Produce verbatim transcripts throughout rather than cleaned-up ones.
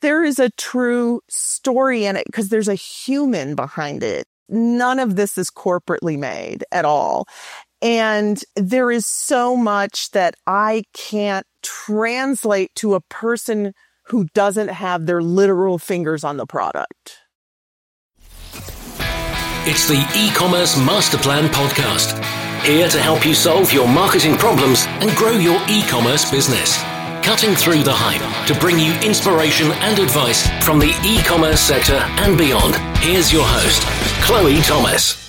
there is a true story in it because there's a human behind it. None of this is corporately made at all. And there is so much that I can't translate to a person who doesn't have their literal fingers on the product. It's the E-commerce Master Plan Podcast. Here to help you solve your marketing problems and grow your e-commerce business. Cutting through the hype to bring you inspiration and advice from the e-commerce sector and beyond. Here's your host, Chloe Thomas.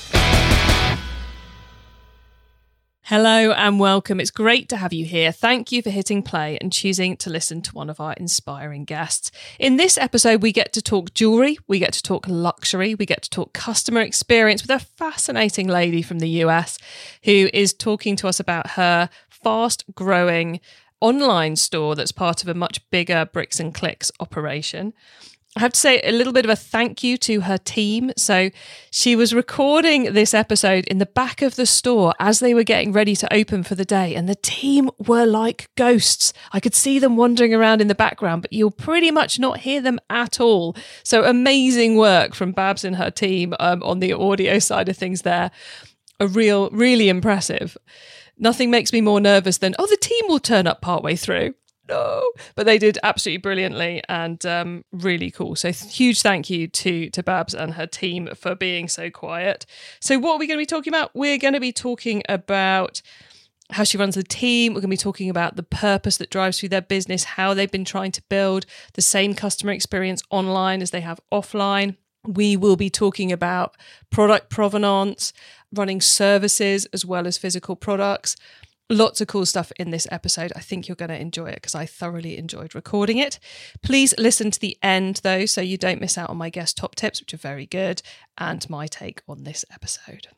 Hello and welcome. It's great to have you here. Thank you for hitting play and choosing to listen to one of our inspiring guests. In this episode, we get to talk jewellery, we get to talk luxury, we get to talk customer experience with a fascinating lady from the U S who is talking to us about her fast-growing online store that's part of a much bigger bricks and clicks operation. I have to say a little bit of a thank you to her team. So she was recording this episode in the back of the store as they were getting ready to open for the day. And the team were like ghosts. I could see them wandering around in the background, but you'll pretty much not hear them at all. So amazing work from Babs and her team um, on the audio side of things there. A real, really impressive. Nothing makes me more nervous than, oh, the team will turn up partway through. No, but they did absolutely brilliantly and um, really cool. So huge thank you to to Babs and her team for being so quiet. So what are we going to be talking about? We're going to be talking about how she runs the team. We're going to be talking about the purpose that drives through their business, how they've been trying to build the same customer experience online as they have offline. We will be talking about product provenance, running services as well as physical products. Lots of cool stuff in this episode. I think you're going to enjoy it because I thoroughly enjoyed recording it. Please listen to the end though, so you don't miss out on my guest top tips, which are very good, and my take on this episode.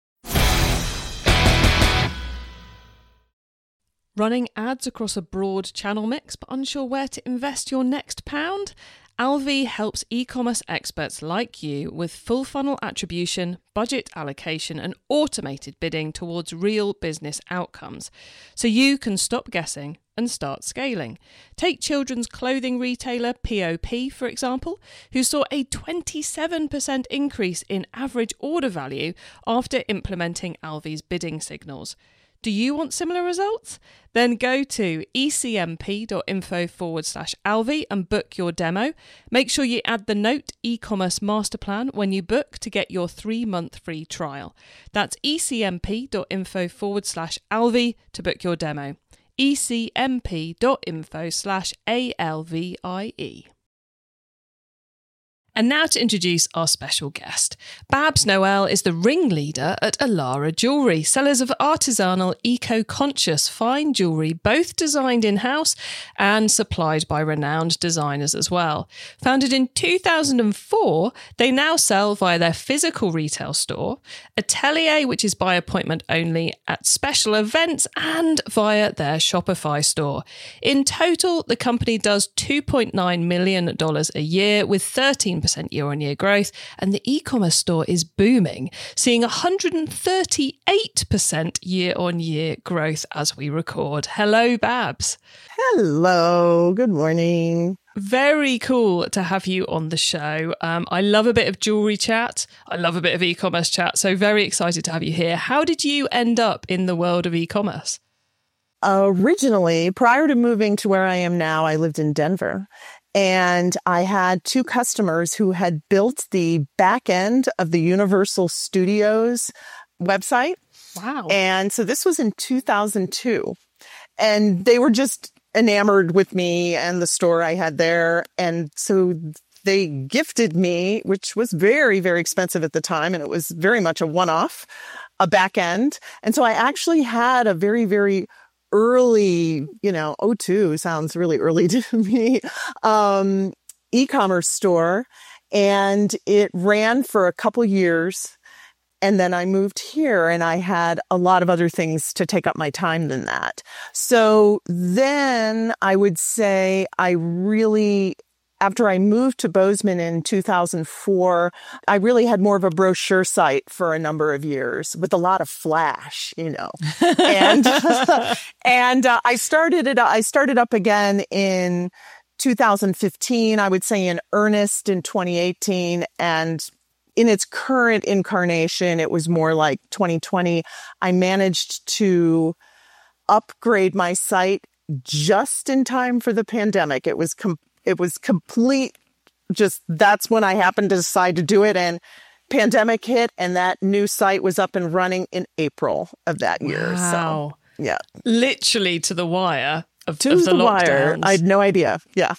Running ads across a broad channel mix, but unsure where to invest your next pound? Alvi helps e-commerce experts like you with full funnel attribution, budget allocation, and automated bidding towards real business outcomes, so you can stop guessing and start scaling. Take children's clothing retailer P O P, for example, who saw a twenty-seven percent increase in average order value after implementing Alvi's bidding signals. Do you want similar results? Then go to ecmp.info forward slash Alvi and book your demo. Make sure you add the note e-commerce master plan when you book to get your three-month free trial. That's ecmp.info forward slash Alvi to book your demo. ecmp.info slash A L V I E. And now to introduce our special guest. Babs Noel is the ringleader at Alara Jewellery, sellers of artisanal, eco-conscious fine jewellery, both designed in-house and supplied by renowned designers as well. Founded in two thousand four, they now sell via their physical retail store, Atelier, which is by appointment only at special events, and via their Shopify store. In total, the company does two point nine million dollars a year with thirteen percent year-on-year growth, and the e-commerce store is booming, seeing one hundred thirty-eight percent year-on-year growth as we record. Hello, Babs. Hello. Good morning. Very cool to have you on the show. Um, I love a bit of jewellery chat. I love a bit of e-commerce chat. So very excited to have you here. How did you end up in the world of e-commerce? Originally, prior to moving to where I am now, I lived in Denver. And I had two customers who had built the back end of the Universal Studios website. Wow. And so this was in two thousand two. And they were just enamored with me and the store I had there. And so they gifted me, which was very, very expensive at the time. And it was very much a one-off, a back end. And so I actually had a very, very early, you know, oh two sounds really early to me, um, e-commerce store. And it ran for a couple years. And then I moved here and I had a lot of other things to take up my time than that. So then I would say I really, after I moved to Bozeman in two thousand four, I really had more of a brochure site for a number of years with a lot of flash, you know. and and uh, I started it. I started up again in two thousand fifteen, I would say in earnest in twenty eighteen, and in its current incarnation, it was more like twenty twenty. I managed to upgrade my site just in time for the pandemic. It was com- it was complete. Just that's when I happened to decide to do it, and pandemic hit, and that new site was up and running in April of that year. Wow. So yeah, literally to the wire of, to of the, the lockdowns. wire. I had no idea. Yeah.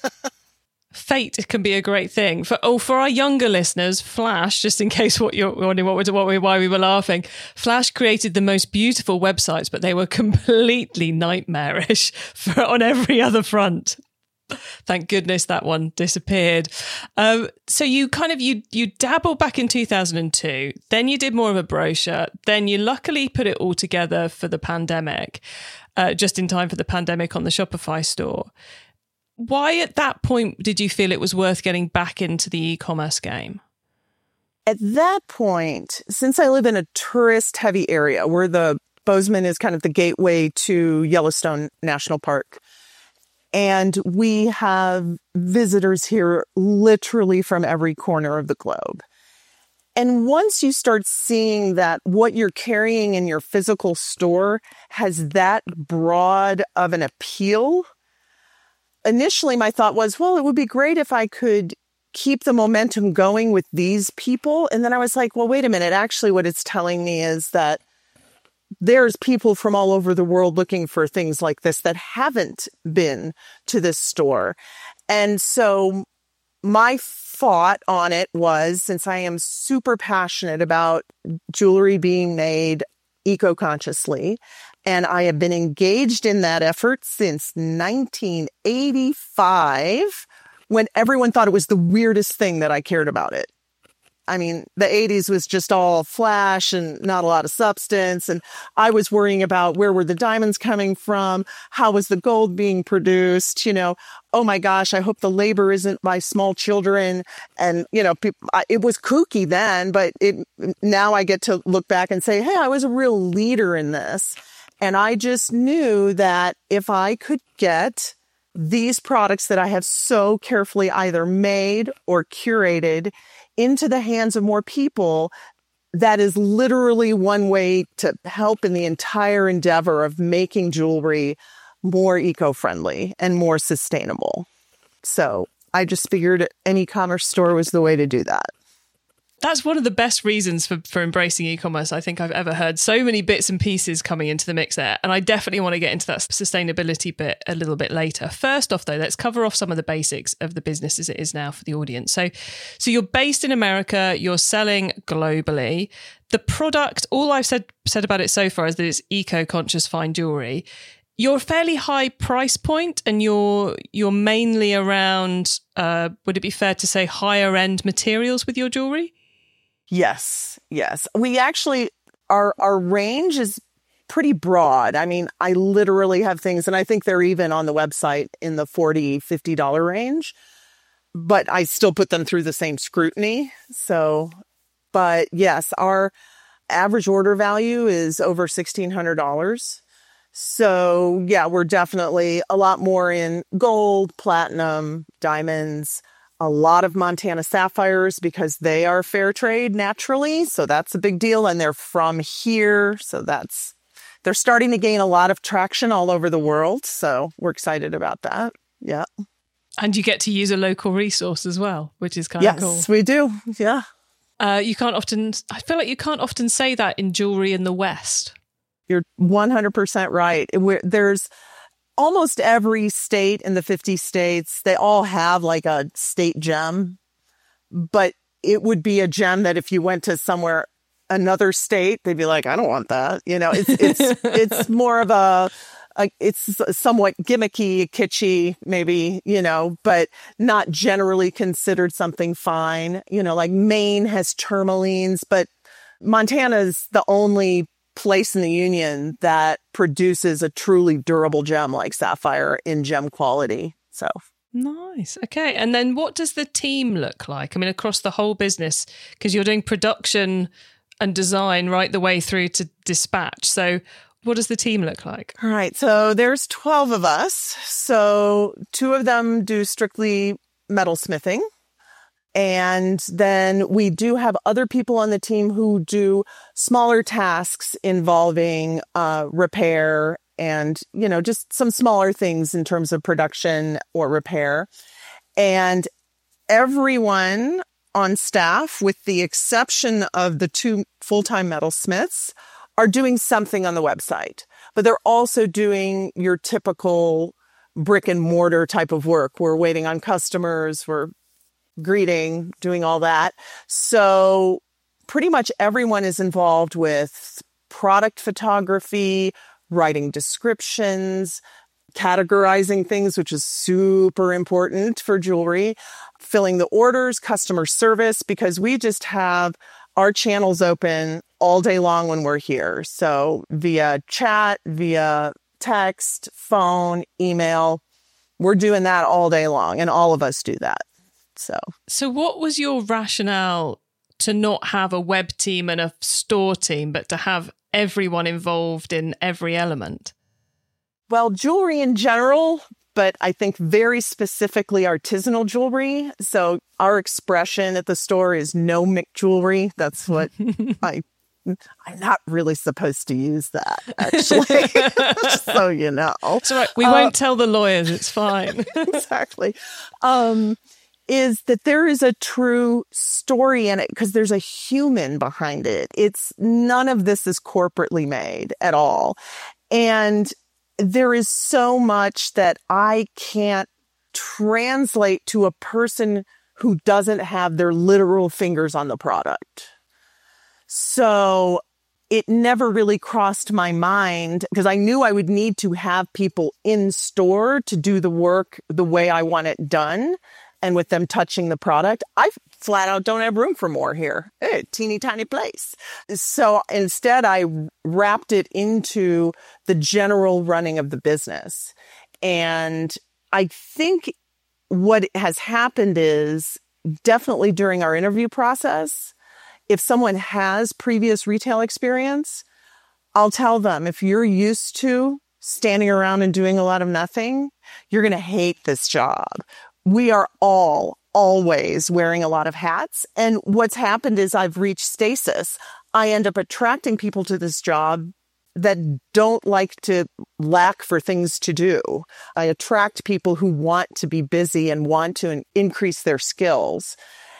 Fate can be a great thing. For oh, for our younger listeners, Flash, just in case what you're wondering what, what we, why we were laughing, Flash created the most beautiful websites, but they were completely nightmarish for, on every other front. Thank goodness that one disappeared. Um, so you kind of, you you dabbled back in two thousand two, then you did more of a brochure, then you luckily put it all together for the pandemic, uh, just in time for the pandemic on the Shopify store. Why at that point did you feel it was worth getting back into the e-commerce game? At that point, since I live in a tourist-heavy area where the Bozeman is kind of the gateway to Yellowstone National Park, and we have visitors here literally from every corner of the globe. And once you start seeing that what you're carrying in your physical store has that broad of an appeal, initially, my thought was, well, it would be great if I could keep the momentum going with these people. And then I was like, well, wait a minute. Actually, what it's telling me is that there's people from all over the world looking for things like this that haven't been to this store. And so my thought on it was, since I am super passionate about jewelry being made eco-consciously, and I have been engaged in that effort since nineteen eighty-five, when everyone thought it was the weirdest thing that I cared about it. I mean, the eighties was just all flash and not a lot of substance. And I was worrying about where were the diamonds coming from? How was the gold being produced? You know, oh my gosh, I hope the labor isn't by small children. And, you know, people, I, it was kooky then, but it now I get to look back and say, hey, I was a real leader in this. And I just knew that if I could get these products that I have so carefully either made or curated into the hands of more people, that is literally one way to help in the entire endeavor of making jewelry more eco-friendly and more sustainable. So I just figured an e-commerce store was the way to do that. That's one of the best reasons for, for embracing e-commerce I think I've ever heard. So many bits and pieces coming into the mix there. And I definitely want to get into that sustainability bit a little bit later. First off, though, let's cover off some of the basics of the business as it is now for the audience. So, so you're based in America, you're selling globally. The product, all I've said, said about it so far is that it's eco-conscious fine jewelry. You're a fairly high price point, and you're you're mainly around, uh, would it be fair to say, higher end materials with your jewelry? Yes, yes. We actually, our our range is pretty broad. I mean, I literally have things, and I think they're even on the website in the forty dollars, fifty dollars range, but I still put them through the same scrutiny. So, but yes, our average order value is over sixteen hundred dollars. So yeah, we're definitely a lot more in gold, platinum, diamonds, a lot of Montana sapphires because they are fair trade naturally. So that's a big deal. And they're from here. So that's, they're starting to gain a lot of traction all over the world. So we're excited about that. Yeah. And you get to use a local resource as well, which is kind of yes, cool. Yes, we do. Yeah. Uh, you can't often, I feel like you can't often say that in jewelry in the West. You're one hundred percent right. We're, there's almost every state in the fifty states, they all have like a state gem, but it would be a gem that if you went to somewhere, another state, they'd be like, I don't want that. You know, it's, it's, it's more of a, a, it's somewhat gimmicky, kitschy, maybe, you know, but not generally considered something fine. You know, like Maine has tourmalines, but Montana's the only place in the union that produces a truly durable gem like sapphire in gem quality. So nice. Okay. And then what does the team look like? I mean, across the whole business, because you're doing production and design right the way through to dispatch. So what does the team look like? All right. So there's twelve of us. So two of them do strictly metalsmithing. And then we do have other people on the team who do smaller tasks involving uh, repair and, you know, just some smaller things in terms of production or repair. And everyone on staff, with the exception of the two full-time metalsmiths, are doing something on the website. But they're also doing your typical brick and mortar type of work. We're waiting on customers. We're greeting, doing all that. So pretty much everyone is involved with product photography, writing descriptions, categorizing things, which is super important for jewelry, filling the orders, customer service, because we just have our channels open all day long when we're here. So via chat, via text, phone, email, we're doing that all day long, and all of us do that. So, so what was your rationale to not have a web team and a store team, but to have everyone involved in every element? Well, jewelry in general, but I think very specifically artisanal jewelry. So our expression at the store is no Mick jewelry. That's what I, I'm not really supposed to use that, actually, just so you know. It's all right. We uh, won't tell the lawyers. It's fine. Exactly. Um, is that there is a true story in it because there's a human behind it. It's none of this is corporately made at all. And there is so much that I can't translate to a person who doesn't have their literal fingers on the product. So it never really crossed my mind because I knew I would need to have people in store to do the work the way I want it done. And with them touching the product, I flat out don't have room for more here. Hey, teeny tiny place. So instead, I wrapped it into the general running of the business. And I think what has happened is definitely during our interview process, if someone has previous retail experience, I'll tell them, if you're used to standing around and doing a lot of nothing, you're going to hate this job. We are all always wearing a lot of hats. And what's happened is I've reached stasis. I end up attracting people to this job that don't like to lack for things to do. I attract people who want to be busy and want to increase their skills.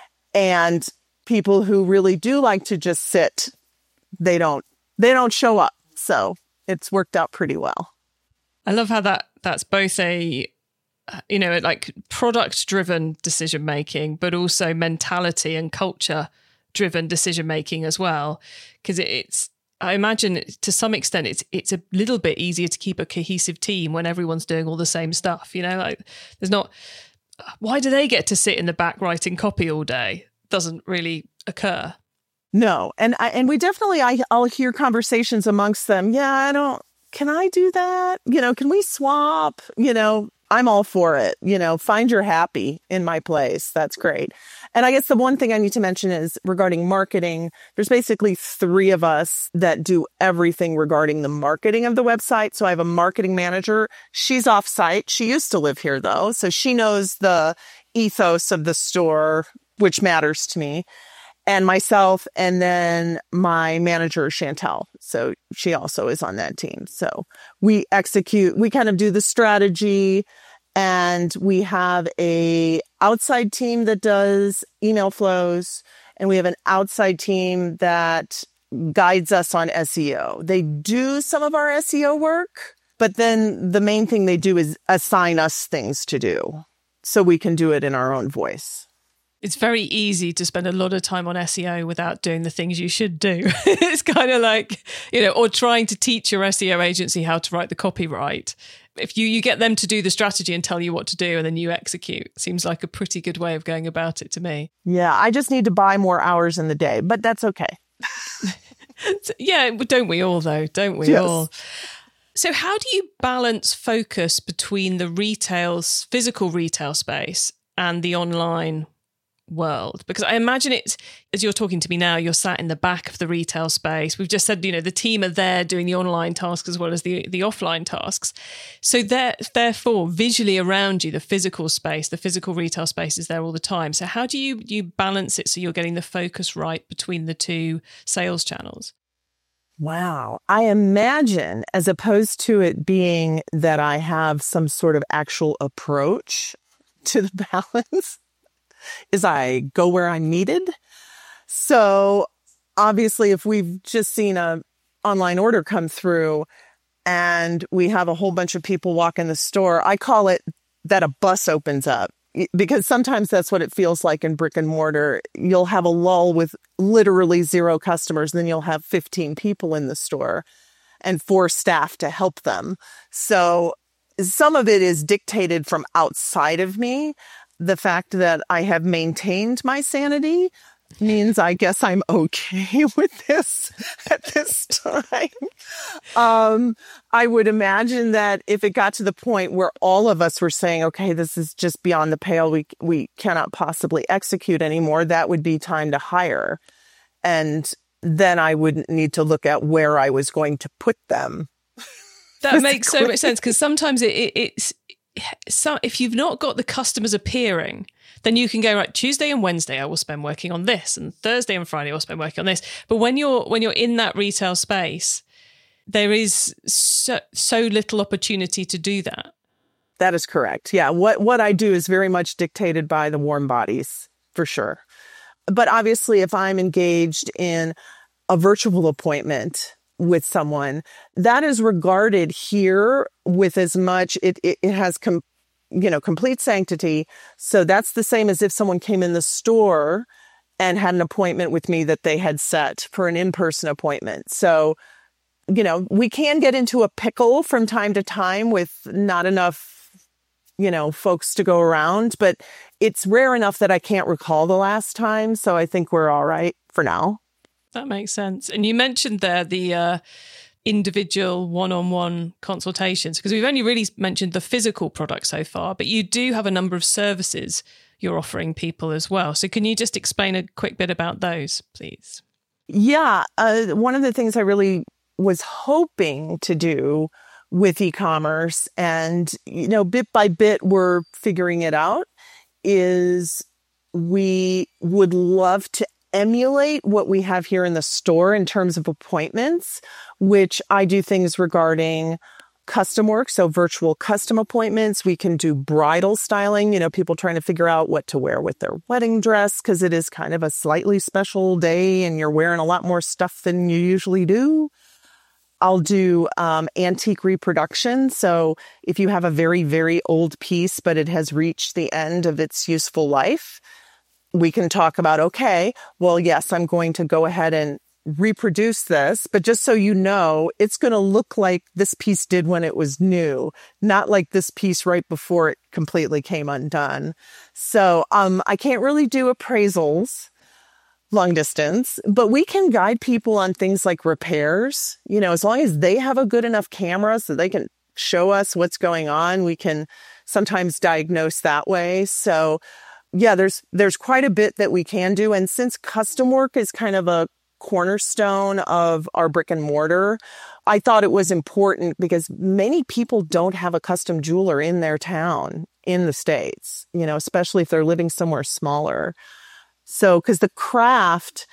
And people who really do like to just sit, they don't, they don't show up. So it's worked out pretty well. I love how that that's both a, you know, like product-driven decision-making, but also mentality and culture-driven decision-making as well. Because it's, I imagine to some extent, it's it's a little bit easier to keep a cohesive team when everyone's doing all the same stuff. You know, like there's not, why do they get to sit in the back writing copy all day? Doesn't really occur. No. And I, and we definitely, I, I'll hear conversations amongst them. Yeah, I don't, can I do that? You know, can we swap? You know, I'm all for it. You know, find your happy in my place. That's great. And I guess the one thing I need to mention is regarding marketing, there's basically three of us that do everything regarding the marketing of the website. So I have a marketing manager. She's off site. She used to live here though. So she knows the ethos of the store, which matters to me, and myself, and then my manager, Chantel. So she also is on that team. So we execute, we kind of do the strategy, and we have a outside team that does email flows, and we have an outside team that guides us on S E O. They do some of our S E O work, but then the main thing they do is assign us things to do so we can do it in our own voice. It's very easy to spend a lot of time on S E O without doing the things you should do. It's kind of like, you know, or trying to teach your S E O agency how to write the copyright. If you, you get them to do the strategy and tell you what to do and then you execute, seems like a pretty good way of going about it to me. Yeah, I just need to buy more hours in the day, but that's okay. Yeah, don't we all though? Don't we yes. all? So how do you balance focus between the retail's physical retail space and the online world? Because I imagine it's, as you're talking to me now, you're sat in the back of the retail space. We've just said, you know, the team are there doing the online tasks as well as the, the offline tasks. So there, therefore, visually around you, the physical space, the physical retail space is there all the time. So how do you, you balance it so you're getting the focus right between the two sales channels? Wow. I imagine, as opposed to it being that I have some sort of actual approach to the balance, is I go where I'm needed. So obviously, if we've just seen a online order come through and we have a whole bunch of people walk in the store, I call it that a bus opens up, because sometimes that's what it feels like in brick and mortar. You'll have a lull with literally zero customers, then you'll have fifteen people in the store and four staff to help them. So some of it is dictated from outside of me. The fact that I have maintained my sanity means I guess I'm okay with this at this time. Um, I would imagine that if it got to the point where all of us were saying, okay, this is just beyond the pale, we we cannot possibly execute anymore, that would be time to hire. And then I would need to look at where I was going to put them. That makes so much sense, because sometimes it, it, it's, so if you've not got the customers appearing, then you can go, right, Tuesday and Wednesday I will spend working on this, and Thursday and Friday I will spend working on this. But when you're when you're in that retail space, there is so, so little opportunity to do that. That is correct. Yeah. What what I do is very much dictated by the warm bodies, for sure. But obviously, if I'm engaged in a virtual appointment with someone, that is regarded here with as much, it it, it has com, you know, complete sanctity. So that's the same as if someone came in the store and had an appointment with me that they had set for an in-person appointment. So, you know, we can get into a pickle from time to time with not enough, you know, folks to go around, but it's rare enough that I can't recall the last time. So I think we're all right for now. That makes sense. And you mentioned there the uh, individual one-on-one consultations, because we've only really mentioned the physical product so far, but you do have a number of services you're offering people as well. So can you just explain a quick bit about those, please? Yeah. Uh, one of the things I really was hoping to do with e-commerce, and, you know, bit by bit, we're figuring it out, is we would love to emulate what we have here in the store in terms of appointments, which I do things regarding custom work. So virtual custom appointments. We can do bridal styling, you know, people trying to figure out what to wear with their wedding dress, because it is kind of a slightly special day and you're wearing a lot more stuff than you usually do. I'll do um, antique reproduction. So if you have a very, very old piece, but it has reached the end of its useful life, we can talk about, okay, well, yes, I'm going to go ahead and reproduce this, but just so you know, it's going to look like this piece did when it was new, not like this piece right before it completely came undone. So um, I can't really do appraisals long distance, but we can guide people on things like repairs. You know, as long as they have a good enough camera so they can show us what's going on, we can sometimes diagnose that way. So yeah, there's there's quite a bit that we can do. And since custom work is kind of a cornerstone of our brick and mortar, I thought it was important because many people don't have a custom jeweler in their town in the States, you know, especially if they're living somewhere smaller. So, because the craft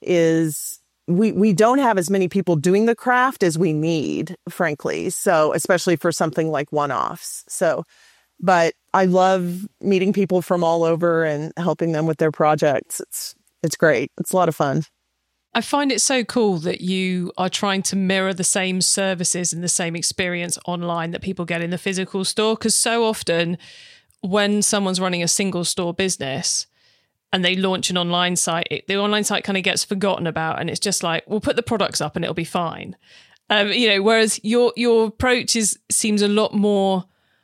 is, we, we don't have as many people doing the craft as we need, frankly. So, especially for something like one-offs. So, but I love meeting people from all over and helping them with their projects. It's it's great. It's a lot of fun. I find it so cool that you are trying to mirror the same services and the same experience online that people get in the physical store. Because so often when someone's running a single store business and they launch an online site, it, the online site kind of gets forgotten about, and it's just like, we'll put the products up and it'll be fine. Um, you know, whereas your your approach is seems a lot more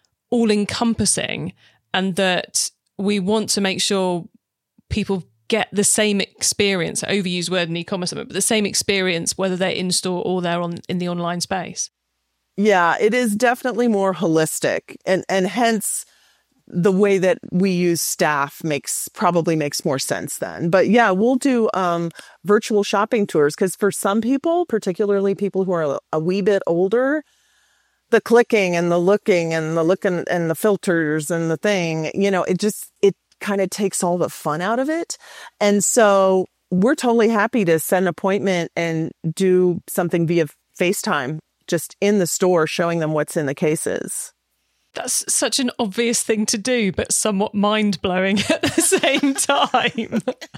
all-encompassing, and that we want to make sure people get the same experience, overused word in e-commerce, but the same experience whether they're in store or they're on in the online space. Yeah, it is definitely more holistic, and and hence the way that we use staff makes probably makes more sense then. But yeah, we'll do um, virtual shopping tours because for some people, particularly people who are a wee bit older, the clicking and the looking and the looking and the filters and the thing, you know, it just, it kind of takes all the fun out of it. And so we're totally happy to set an appointment and do something via FaceTime, just in the store, showing them what's in the cases. That's such an obvious thing to do, but somewhat mind-blowing at the same time.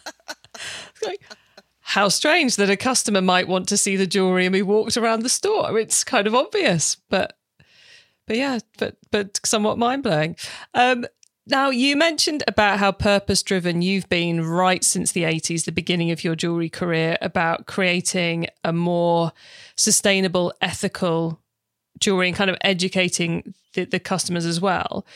Like, how strange that a customer might want to see the jewellery and be walked around the store. It's kind of obvious, but but yeah, but but somewhat mind-blowing. Um, now, you mentioned about how purpose-driven you've been right since the eighties, the beginning of your jewellery career, about creating a more sustainable, ethical jewellery and kind of educating the, the customers as well.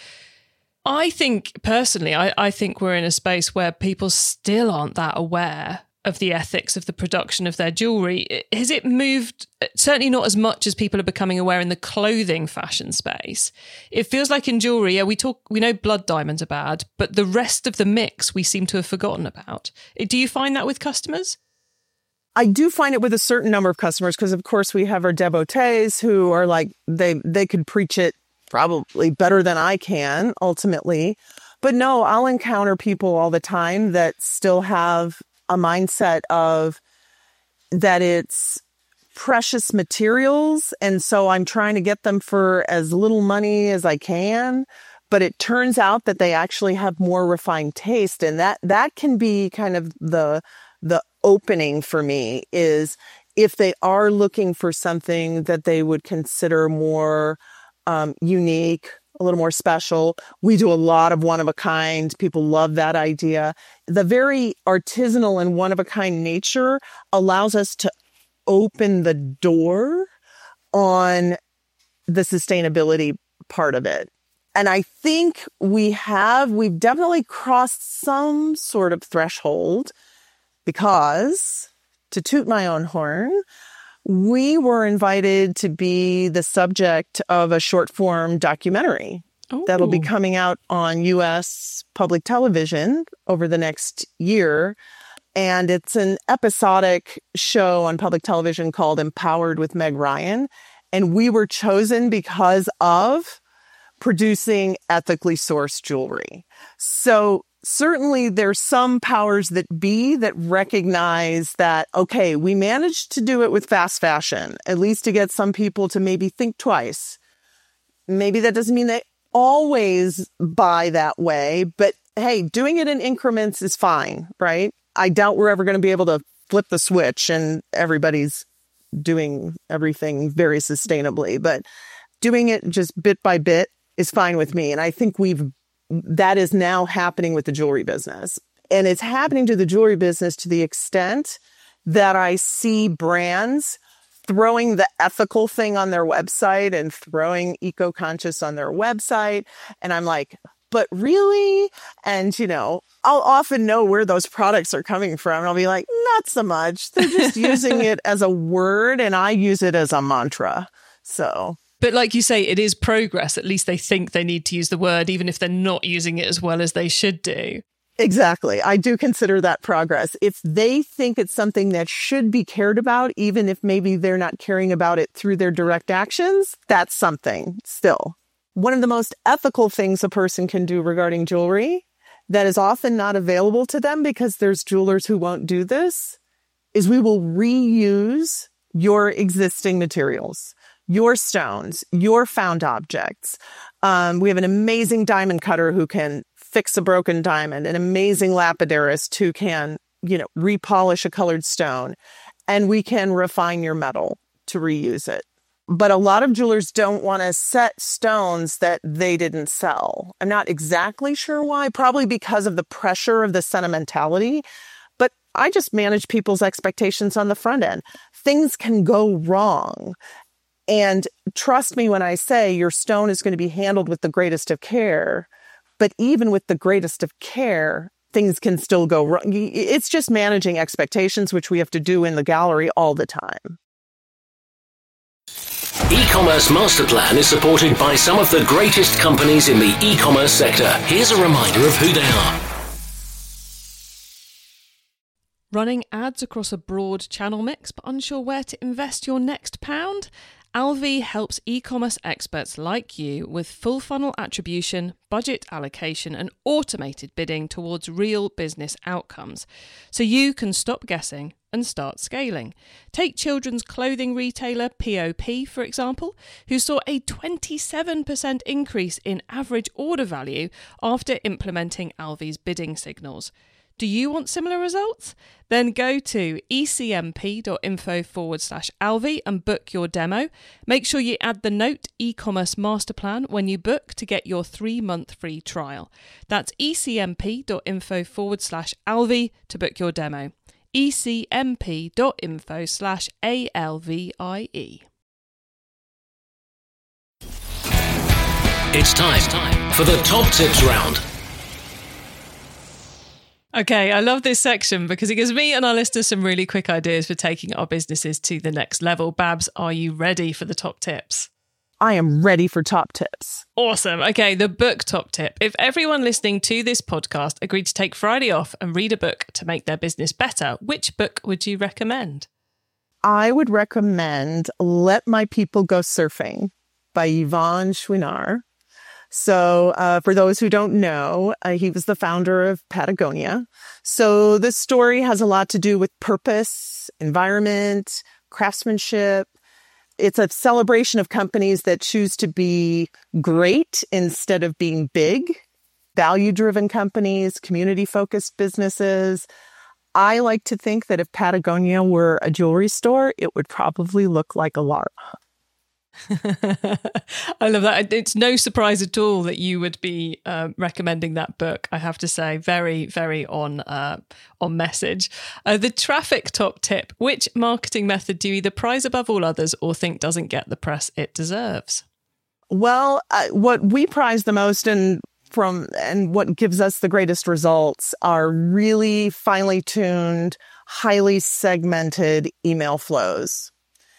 I think, personally, I, I think we're in a space where people still aren't that aware of the ethics of the production of their jewellery. Has it moved? Certainly not as much as people are becoming aware in the clothing fashion space. It feels like in jewellery, yeah, we talk, we know blood diamonds are bad, but the rest of the mix we seem to have forgotten about. Do you find that with customers? I do find it with a certain number of customers because, of course, we have our devotees who are like, they they could preach it probably better than I can, ultimately. But no, I'll encounter people all the time that still have a mindset of that it's precious materials. And so I'm trying to get them for as little money as I can. But it turns out that they actually have more refined taste. And that that can be kind of the the opening for me, is if they are looking for something that they would consider more um, unique, a little more special. We do a lot of one-of-a-kind. People love that idea. The very artisanal and one-of-a-kind nature allows us to open the door on the sustainability part of it. And I think we have, we've definitely crossed some sort of threshold because, to toot my own horn, we were invited to be the subject of a short-form documentary Ooh. That'll be coming out on U S public television over the next year. And it's an episodic show on public television called Empowered with Meg Ryan. And we were chosen because of producing ethically sourced jewelry. So certainly there's some powers that be that recognize that, okay, we managed to do it with fast fashion, at least to get some people to maybe think twice. Maybe that doesn't mean they always buy that way, but hey, doing it in increments is fine, right? I doubt we're ever going to be able to flip the switch and everybody's doing everything very sustainably, but doing it just bit by bit is fine with me. And I think we've that is now happening with the jewelry business. And it's happening to the jewelry business to the extent that I see brands throwing the ethical thing on their website and throwing eco-conscious on their website. And I'm like, but really? And, you know, I'll often know where those products are coming from. And I'll be like, not so much. They're just using it as a word and I use it as a mantra. So... But like you say, it is progress. At least they think they need to use the word, even if they're not using it as well as they should do. Exactly. I do consider that progress. If they think it's something that should be cared about, even if maybe they're not caring about it through their direct actions, that's something still. One of the most ethical things a person can do regarding jewelry that is often not available to them because there's jewelers who won't do this is we will reuse your existing materials. Your stones, your found objects. Um, we have an amazing diamond cutter who can fix a broken diamond, an amazing lapidarist who can, you know, repolish a colored stone, and we can refine your metal to reuse it. But a lot of jewelers don't want to set stones that they didn't sell. I'm not exactly sure why, probably because of the pressure of the sentimentality. But I just manage people's expectations on the front end. Things can go wrong. And trust me when I say your stone is going to be handled with the greatest of care. But even with the greatest of care, things can still go wrong. It's just managing expectations, which we have to do in the gallery all the time. E-commerce Master Plan is supported by some of the greatest companies in the e-commerce sector. Here's a reminder of who they are. Running ads across a broad channel mix but unsure where to invest your next pound? Alvi helps e-commerce experts like you with full funnel attribution, budget allocation and automated bidding towards real business outcomes, so you can stop guessing and start scaling. Take children's clothing retailer P O P, for example, who saw a twenty-seven percent increase in average order value after implementing Alvi's bidding signals. Do you want similar results? Then go to ecmp.info forward slash Alvi and book your demo. Make sure you add the note e-commerce master plan when you book to get your three-month free trial. That's ecmp.info forward slash Alvi to book your demo. ecmp.info slash A L V I E. It's time for the top tips round. Okay, I love this section because it gives me and our listeners some really quick ideas for taking our businesses to the next level. Babs, are you ready for the top tips? I am ready for top tips. Awesome. Okay, the book top tip. If everyone listening to this podcast agreed to take Friday off and read a book to make their business better, which book would you recommend? I would recommend Let My People Go Surfing by Yvon Chouinard. So uh, for those who don't know, uh, he was the founder of Patagonia. So this story has a lot to do with purpose, environment, craftsmanship. It's a celebration of companies that choose to be great instead of being big, value-driven companies, community-focused businesses. I like to think that if Patagonia were a jewelry store, it would probably look like a Lara. I love that. It's no surprise at all that you would be uh, recommending that book. I have to say, very, very on uh, on message. Uh, the traffic top tip. Which marketing method do you either prize above all others or think doesn't get the press it deserves? Well, uh, what we prize the most and from and what gives us the greatest results are really finely tuned, highly segmented email flows.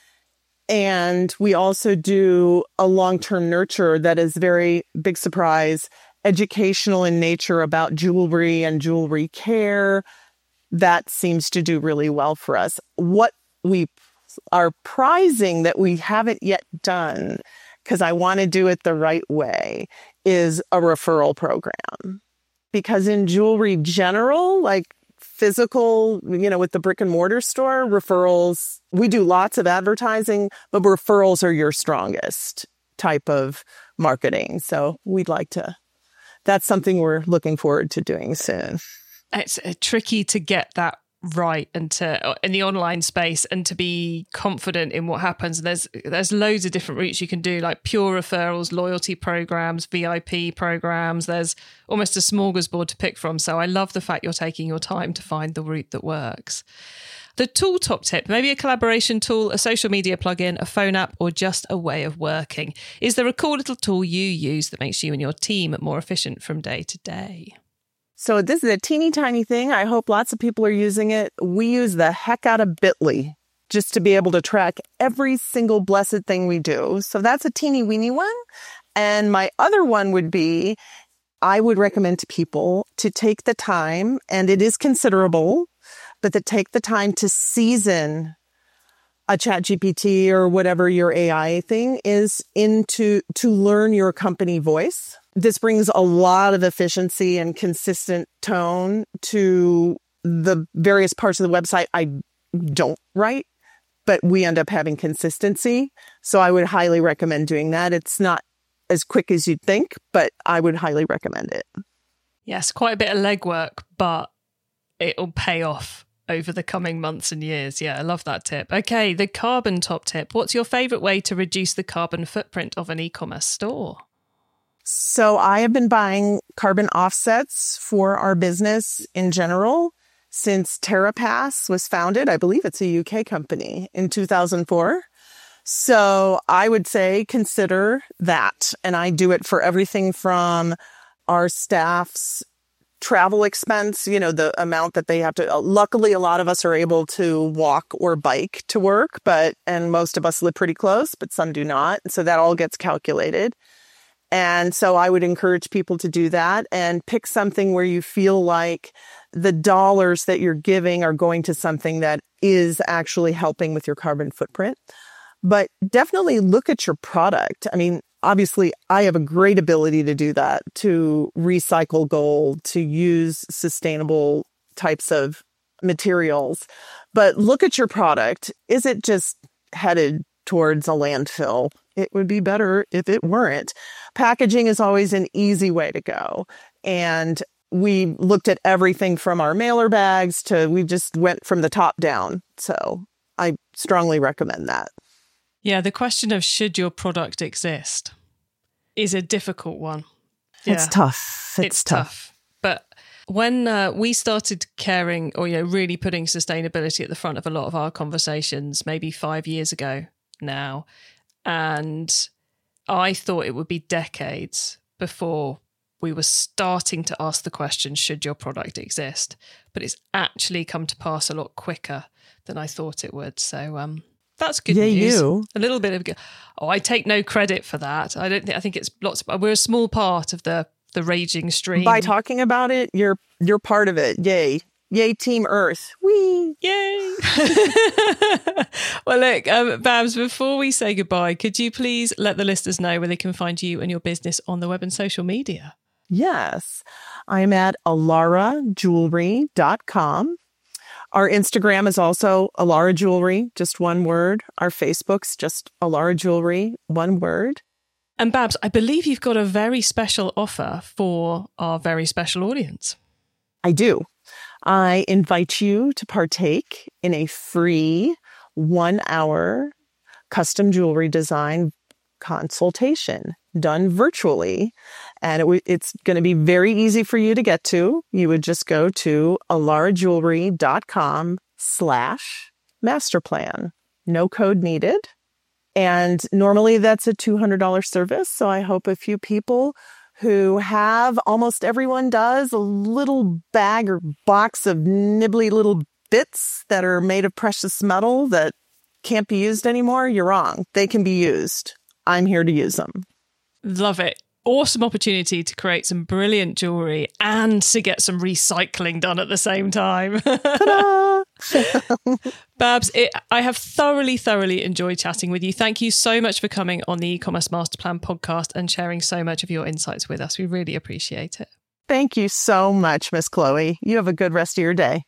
And we also do a long-term nurture that is very big surprise, educational in nature about jewelry and jewelry care. That seems to do really well for us. What we are prizing that we haven't yet done, because I want to do it the right way, is a referral program. Because in jewelry general, like physical, you know, with the brick and mortar store, referrals, we do lots of advertising, but referrals are your strongest type of marketing. So we'd like to, that's something we're looking forward to doing soon. It's uh, tricky to get that right and to in the online space and to be confident in what happens. There's there's loads of different routes you can do, like pure referrals, loyalty programs, V I P programs. There's almost a smorgasbord to pick from. So I love the fact you're taking your time to find the route that works. The tool top tip, maybe a collaboration tool, a social media plugin, a phone app, or just a way of working. Is there a cool little tool you use that makes you and your team more efficient from day to day? So this is a teeny tiny thing. I hope lots of people are using it. We use the heck out of Bitly just to be able to track every single blessed thing we do. So that's a teeny weeny one. And my other one would be, I would recommend to people to take the time, and it is considerable, but to take the time to season a ChatGPT or whatever your A I thing is into to learn your company voice. This brings a lot of efficiency and consistent tone to the various parts of the website I don't write, but we end up having consistency. So I would highly recommend doing that. It's not as quick as you'd think, but I would highly recommend it. Yes, quite a bit of legwork, but it'll pay off over the coming months and years. Yeah, I love that tip. Okay, the carbon top tip. What's your favorite way to reduce the carbon footprint of an e-commerce store? So I have been buying carbon offsets for our business in general since TerraPass was founded. I believe it's a U K company in two thousand four. So I would say consider that. And I do it for everything from our staff's travel expense, you know, the amount that they have to, uh, luckily, a lot of us are able to walk or bike to work, but, and most of us live pretty close, but some do not. So that all gets calculated. And so I would encourage people to do that and pick something where you feel like the dollars that you're giving are going to something that is actually helping with your carbon footprint. But definitely look at your product. I mean, obviously, I have a great ability to do that, to recycle gold, to use sustainable types of materials. But look at your product. Is it just headed towards a landfill? It would be better if it weren't. Packaging is always an easy way to go. And we looked at everything from our mailer bags to, we just went from the top down. So I strongly recommend that. Yeah, the question of should your product exist is a difficult one. Yeah. It's tough. It's, it's tough. tough. But when uh, we started caring or, you know, really putting sustainability at the front of a lot of our conversations, maybe five years ago now, and I thought it would be decades before we were starting to ask the question, should your product exist? But it's actually come to pass a lot quicker than I thought it would. So um, that's good yeah, news. You. A little bit of good. Oh, I take no credit for that. I don't think. I think it's lots. Of, we're a small part of the the raging stream. By talking about it, you're you're part of it. Yay. Yay, Team Earth. Whee! Yay! Well, look, um, Babs, before we say goodbye, could you please let the listeners know where they can find you and your business on the web and social media? Yes. I'm at alara jewelry dot com. Our Instagram is also Alara Jewelry, just one word. Our Facebook's just Alara Jewelry, one word. And Babs, I believe you've got a very special offer for our very special audience. I do. I invite you to partake in a free one-hour custom jewelry design consultation done virtually. And it w- it's going to be very easy for you to get to. You would just go to alara jewelry dot com slash master plan. No code needed. And normally that's a two hundred dollars service. So I hope a few people who have, almost everyone does, a little bag or box of nibbly little bits that are made of precious metal that can't be used anymore. You're wrong. They can be used. I'm here to use them. Love it. Awesome opportunity to create some brilliant jewelry and to get some recycling done at the same time. Ta-da! Babs, it, I have thoroughly, thoroughly enjoyed chatting with you. Thank you so much for coming on the E-commerce Master Plan podcast and sharing so much of your insights with us. We really appreciate it. Thank you so much, Miss Chloe. You have a good rest of your day.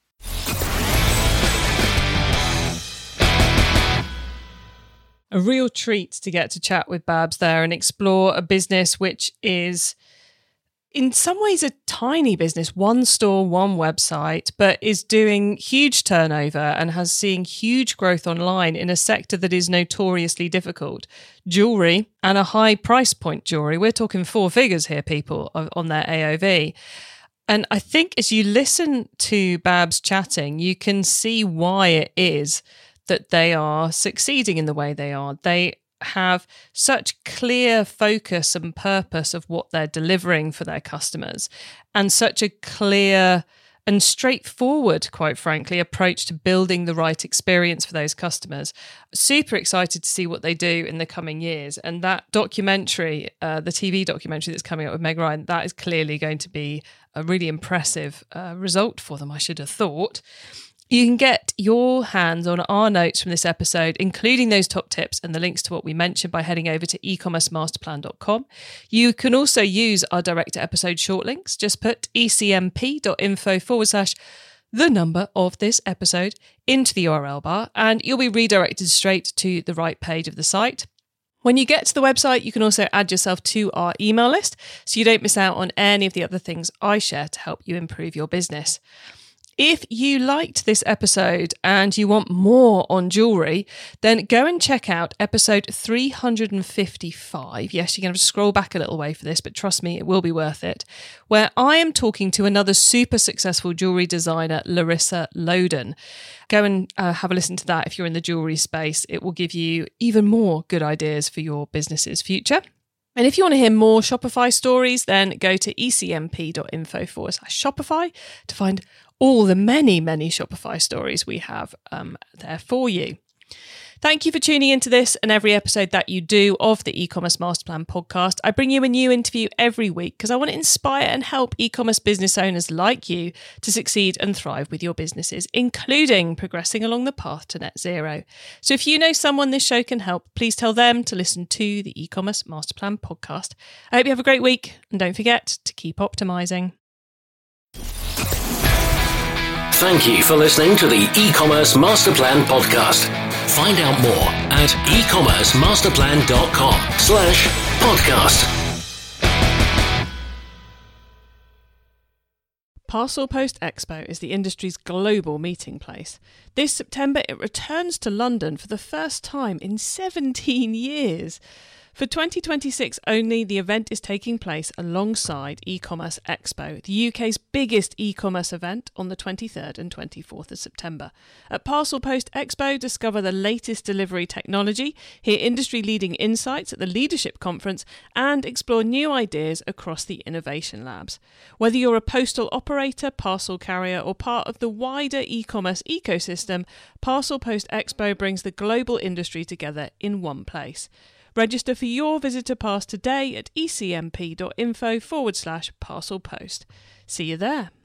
A real treat to get to chat with Babs there and explore a business which is in some ways a tiny business, one store, one website, but is doing huge turnover and has seen huge growth online in a sector that is notoriously difficult. Jewelry, and a high price point jewelry. We're talking four figures here, people, on their A O V. And I think as you listen to Babs chatting, you can see why it is that they are succeeding in the way they are. They have such clear focus and purpose of what they're delivering for their customers, and such a clear and straightforward, quite frankly, approach to building the right experience for those customers. Super excited to see what they do in the coming years. And that documentary, uh, the T V documentary that's coming up with Meg Ryan, that is clearly going to be a really impressive uh, result for them, I should have thought. You can get your hands on our notes from this episode, including those top tips and the links to what we mentioned, by heading over to e commerce master plan dot com. You can also use our direct to episode short links. Just put ecmp.info forward slash the number of this episode into the U R L bar, and you'll be redirected straight to the right page of the site. When you get to the website, you can also add yourself to our email list so you don't miss out on any of the other things I share to help you improve your business. If you liked this episode and you want more on jewelry, then go and check out episode three hundred fifty-five. Yes, you're going to have to scroll back a little way for this, but trust me, it will be worth it. Where I am talking to another super successful jewelry designer, Larissa Loden. Go and uh, have a listen to that if you're in the jewelry space. It will give you even more good ideas for your business's future. And if you want to hear more Shopify stories, then go to ecmp.info forward slash Shopify to find all the many, many Shopify stories we have um, there for you. Thank you for tuning into this and every episode that you do of the E-commerce Masterplan podcast. I bring you a new interview every week because I want to inspire and help e-commerce business owners like you to succeed and thrive with your businesses, including progressing along the path to net zero. So if you know someone this show can help, please tell them to listen to the E-commerce Masterplan podcast. I hope you have a great week and don't forget to keep optimizing. Thank you for listening to the E-commerce Masterplan podcast. Find out more at ecommercemasterplan.com slash podcast. Parcel Post Expo is the industry's global meeting place. This September, it returns to London for the first time in seventeen years. For twenty twenty-six only, the event is taking place alongside E-commerce Expo, the U K's biggest e-commerce event, on the twenty-third and twenty-fourth of September. At Parcel Post Expo, discover the latest delivery technology, hear industry-leading insights at the Leadership Conference, and explore new ideas across the Innovation Labs. Whether you're a postal operator, parcel carrier, or part of the wider e-commerce ecosystem, Parcel Post Expo brings the global industry together in one place. Register for your visitor pass today at ecmp.info forward slash parcel post. See you there.